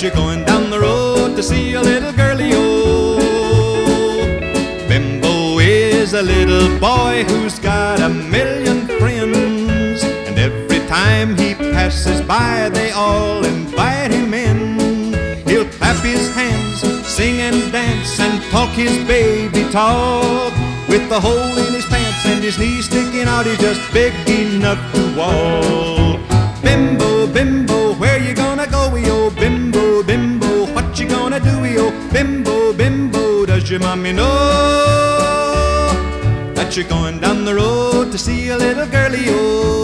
that you're going down the road to see a little girlie, oh. Bimbo is a little boy who's got a million friends, and every time he passes by they all invite him in. He'll clap his hands, sing and dance, and talk his baby talk. With the hole in his pants and his knees sticking out, he's just big enough to walk. Bimbo, Bimbo, where you gonna go, yo? Bimbo, Bimbo, what you gonna do, yo? Bimbo, Bimbo, does your mommy know that you're going down the road to see a little girlie, yo?